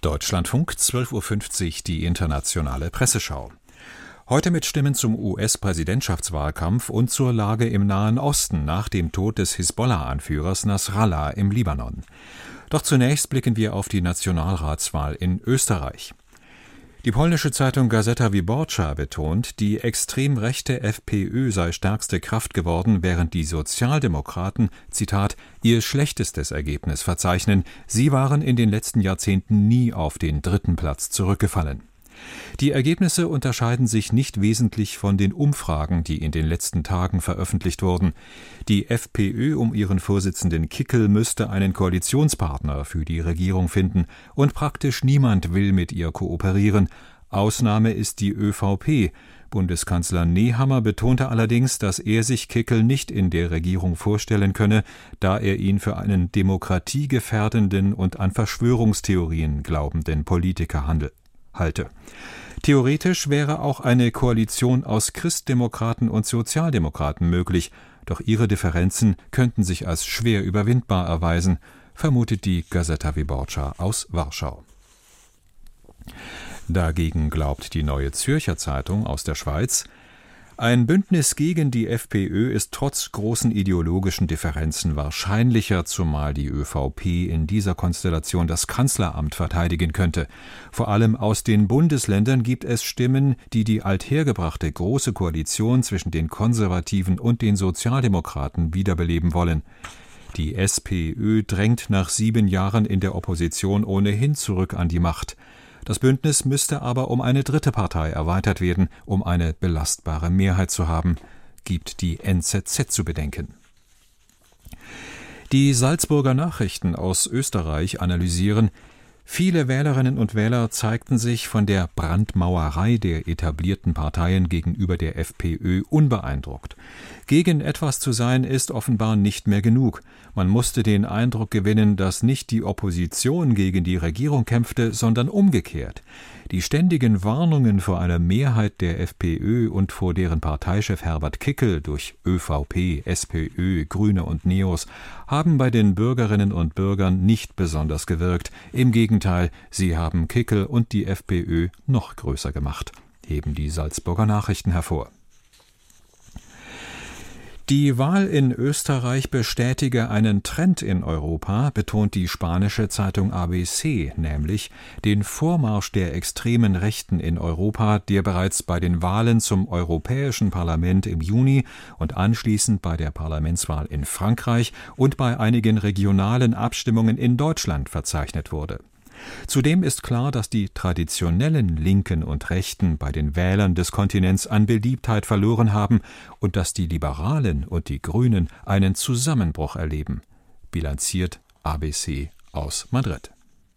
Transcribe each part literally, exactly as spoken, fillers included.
Deutschlandfunk, zwölf Uhr fünfzig, die internationale Presseschau. Heute mit Stimmen zum U S-Präsidentschaftswahlkampf und zur Lage im Nahen Osten nach dem Tod des Hisbollah-Anführers Nasrallah im Libanon. Doch zunächst blicken wir auf die Nationalratswahl in Österreich. Die polnische Zeitung Gazeta Wyborcza betont, die extrem rechte FPÖ sei stärkste Kraft geworden, während die Sozialdemokraten, Zitat, ihr schlechtestes Ergebnis verzeichnen. Sie waren in den letzten Jahrzehnten nie auf den dritten Platz zurückgefallen. Die Ergebnisse unterscheiden sich nicht wesentlich von den Umfragen, die in den letzten Tagen veröffentlicht wurden. Die FPÖ um ihren Vorsitzenden Kickl müsste einen Koalitionspartner für die Regierung finden, und praktisch niemand will mit ihr kooperieren. Ausnahme ist die ÖVP. Bundeskanzler Nehammer betonte allerdings, dass er sich Kickl nicht in der Regierung vorstellen könne, da er ihn für einen demokratiegefährdenden und an Verschwörungstheorien glaubenden Politiker handelt. halte. Theoretisch wäre auch eine Koalition aus Christdemokraten und Sozialdemokraten möglich, doch ihre Differenzen könnten sich als schwer überwindbar erweisen, vermutet die Gazeta Wyborcza aus Warschau. Dagegen glaubt die Neue Zürcher Zeitung aus der Schweiz, ein Bündnis gegen die FPÖ ist trotz großen ideologischen Differenzen wahrscheinlicher, zumal die ÖVP in dieser Konstellation das Kanzleramt verteidigen könnte. Vor allem aus den Bundesländern gibt es Stimmen, die die althergebrachte Große Koalition zwischen den Konservativen und den Sozialdemokraten wiederbeleben wollen. Die SPÖ drängt nach sieben Jahren in der Opposition ohnehin zurück an die Macht. Das Bündnis müsste aber um eine dritte Partei erweitert werden, um eine belastbare Mehrheit zu haben, gibt die N Z Z zu bedenken. Die Salzburger Nachrichten aus Österreich analysieren, viele Wählerinnen und Wähler zeigten sich von der Brandmauerei der etablierten Parteien gegenüber der FPÖ unbeeindruckt. Gegen etwas zu sein ist offenbar nicht mehr genug. Man musste den Eindruck gewinnen, dass nicht die Opposition gegen die Regierung kämpfte, sondern umgekehrt. Die ständigen Warnungen vor einer Mehrheit der FPÖ und vor deren Parteichef Herbert Kickl durch ÖVP, SPÖ, Grüne und Neos haben bei den Bürgerinnen und Bürgern nicht besonders gewirkt. Im Gegenteil, sie haben Kickl und die FPÖ noch größer gemacht, heben die Salzburger Nachrichten hervor. Die Wahl in Österreich bestätige einen Trend in Europa, betont die spanische Zeitung A B C, nämlich den Vormarsch der extremen Rechten in Europa, der bereits bei den Wahlen zum Europäischen Parlament im Juni und anschließend bei der Parlamentswahl in Frankreich und bei einigen regionalen Abstimmungen in Deutschland verzeichnet wurde. Zudem ist klar, dass die traditionellen Linken und Rechten bei den Wählern des Kontinents an Beliebtheit verloren haben und dass die Liberalen und die Grünen einen Zusammenbruch erleben, bilanziert A B C aus Madrid.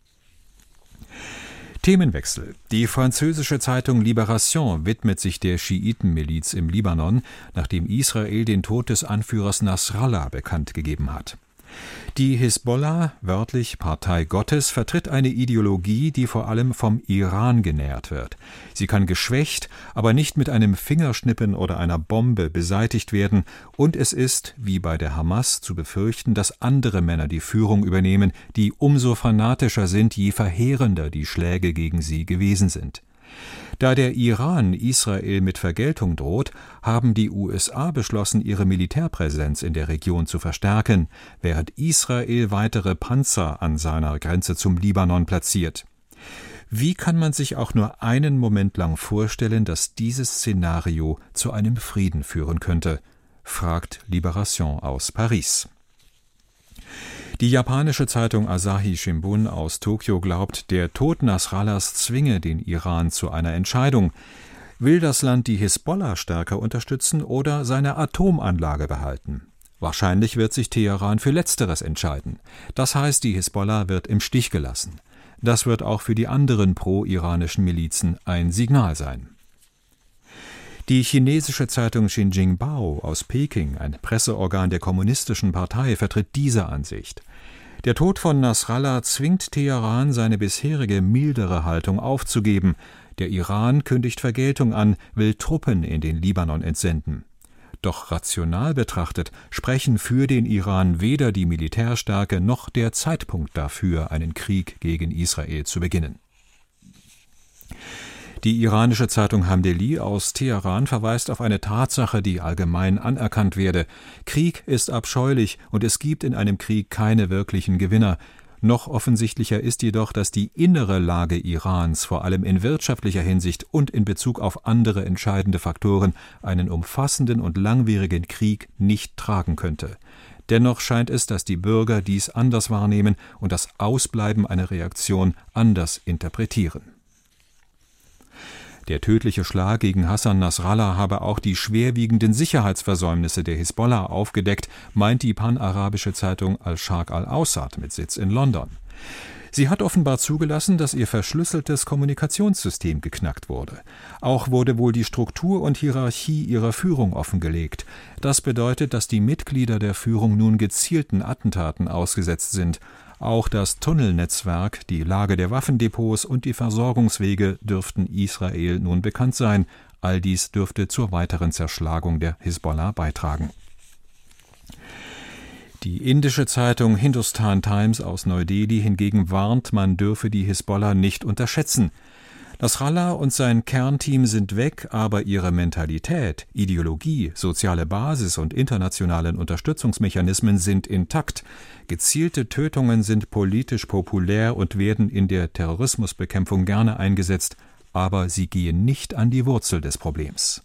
Themenwechsel. Die französische Zeitung Libération widmet sich der Schiitenmiliz im Libanon, nachdem Israel den Tod des Anführers Nasrallah bekannt gegeben hat. Die Hisbollah, wörtlich Partei Gottes, vertritt eine Ideologie, die vor allem vom Iran genährt wird. Sie kann geschwächt, aber nicht mit einem Fingerschnippen oder einer Bombe beseitigt werden, und es ist, wie bei der Hamas, zu befürchten, dass andere Männer die Führung übernehmen, die umso fanatischer sind, je verheerender die Schläge gegen sie gewesen sind. Da der Iran Israel mit Vergeltung droht, haben die U S A beschlossen, ihre Militärpräsenz in der Region zu verstärken, während Israel weitere Panzer an seiner Grenze zum Libanon platziert. Wie kann man sich auch nur einen Moment lang vorstellen, dass dieses Szenario zu einem Frieden führen könnte, fragt Libération aus Paris. Die japanische Zeitung Asahi Shimbun aus Tokio glaubt, der Tod Nasrallahs zwinge den Iran zu einer Entscheidung. Will das Land die Hisbollah stärker unterstützen oder seine Atomanlage behalten? Wahrscheinlich wird sich Teheran für Letzteres entscheiden. Das heißt, die Hisbollah wird im Stich gelassen. Das wird auch für die anderen pro-iranischen Milizen ein Signal sein. Die chinesische Zeitung Xinjiang-Bao aus Peking, ein Presseorgan der Kommunistischen Partei, vertritt diese Ansicht. Der Tod von Nasrallah zwingt Teheran, seine bisherige mildere Haltung aufzugeben. Der Iran kündigt Vergeltung an, will Truppen in den Libanon entsenden. Doch rational betrachtet sprechen für den Iran weder die Militärstärke noch der Zeitpunkt dafür, einen Krieg gegen Israel zu beginnen. Die iranische Zeitung Hamdeli aus Teheran verweist auf eine Tatsache, die allgemein anerkannt werde. Krieg ist abscheulich und es gibt in einem Krieg keine wirklichen Gewinner. Noch offensichtlicher ist jedoch, dass die innere Lage Irans vor allem in wirtschaftlicher Hinsicht und in Bezug auf andere entscheidende Faktoren einen umfassenden und langwierigen Krieg nicht tragen könnte. Dennoch scheint es, dass die Bürger dies anders wahrnehmen und das Ausbleiben einer Reaktion anders interpretieren. Der tödliche Schlag gegen Hassan Nasrallah habe auch die schwerwiegenden Sicherheitsversäumnisse der Hisbollah aufgedeckt, meint die panarabische Zeitung Al-Sharq Al-Awsat mit Sitz in London. Sie hat offenbar zugelassen, dass ihr verschlüsseltes Kommunikationssystem geknackt wurde. Auch wurde wohl die Struktur und Hierarchie ihrer Führung offengelegt. Das bedeutet, dass die Mitglieder der Führung nun gezielten Attentaten ausgesetzt sind. Auch das Tunnelnetzwerk, die Lage der Waffendepots und die Versorgungswege dürften Israel nun bekannt sein. All dies dürfte zur weiteren Zerschlagung der Hisbollah beitragen. Die indische Zeitung Hindustan Times aus Neu-Delhi hingegen warnt, man dürfe die Hisbollah nicht unterschätzen. Nasrallah und sein Kernteam sind weg, aber ihre Mentalität, Ideologie, soziale Basis und internationalen Unterstützungsmechanismen sind intakt. Gezielte Tötungen sind politisch populär und werden in der Terrorismusbekämpfung gerne eingesetzt, aber sie gehen nicht an die Wurzel des Problems.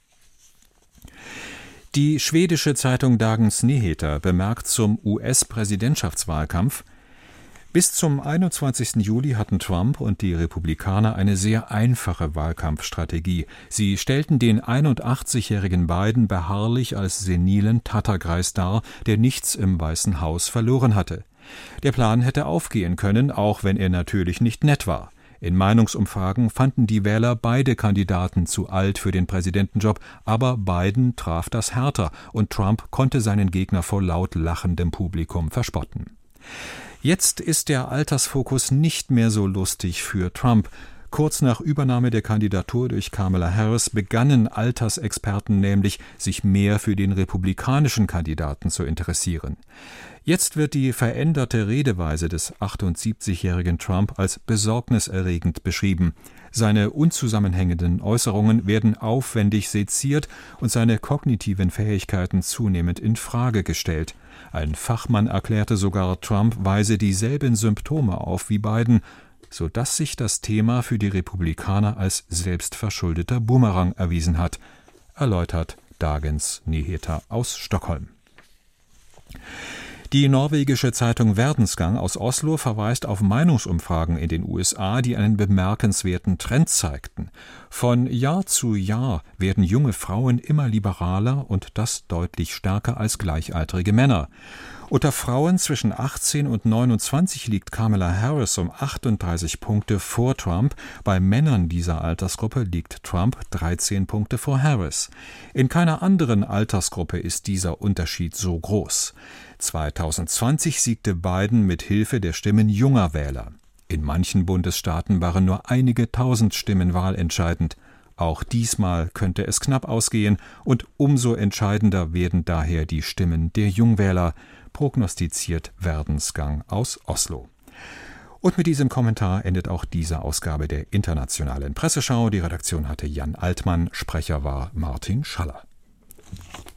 Die schwedische Zeitung Dagens Nyheter bemerkt zum U S-Präsidentschaftswahlkampf: Bis zum einundzwanzigsten Juli hatten Trump und die Republikaner eine sehr einfache Wahlkampfstrategie. Sie stellten den einundachtzigjährigen Biden beharrlich als senilen Tattergreis dar, der nichts im Weißen Haus verloren hatte. Der Plan hätte aufgehen können, auch wenn er natürlich nicht nett war. In Meinungsumfragen fanden die Wähler beide Kandidaten zu alt für den Präsidentenjob, aber Biden traf das härter und Trump konnte seinen Gegner vor laut lachendem Publikum verspotten. Jetzt ist der Altersfokus nicht mehr so lustig für Trump. Kurz nach Übernahme der Kandidatur durch Kamala Harris begannen Altersexperten nämlich, sich mehr für den republikanischen Kandidaten zu interessieren. Jetzt wird die veränderte Redeweise des achtundsiebzigjährigen Trump als besorgniserregend beschrieben. Seine unzusammenhängenden Äußerungen werden aufwendig seziert und seine kognitiven Fähigkeiten zunehmend in Frage gestellt. Ein Fachmann erklärte sogar, Trump weise dieselben Symptome auf wie Biden, sodass sich das Thema für die Republikaner als selbstverschuldeter Bumerang erwiesen hat, erläutert Dagens Nyheter aus Stockholm. Die norwegische Zeitung Verdensgang aus Oslo verweist auf Meinungsumfragen in den U S A, die einen bemerkenswerten Trend zeigten. Von Jahr zu Jahr werden junge Frauen immer liberaler und das deutlich stärker als gleichaltrige Männer. Unter Frauen zwischen achtzehn und neunundzwanzig liegt Kamala Harris um achtunddreißig Punkte vor Trump. Bei Männern dieser Altersgruppe liegt Trump dreizehn Punkte vor Harris. In keiner anderen Altersgruppe ist dieser Unterschied so groß. zweitausendzwanzig siegte Biden mit Hilfe der Stimmen junger Wähler. In manchen Bundesstaaten waren nur einige tausend Stimmen wahlentscheidend. Auch diesmal könnte es knapp ausgehen und umso entscheidender werden daher die Stimmen der Jungwähler, prognostiziert Verdensgang aus Oslo. Und mit diesem Kommentar endet auch diese Ausgabe der Internationalen Presseschau. Die Redaktion hatte Jan Altmann, Sprecher war Martin Schaller.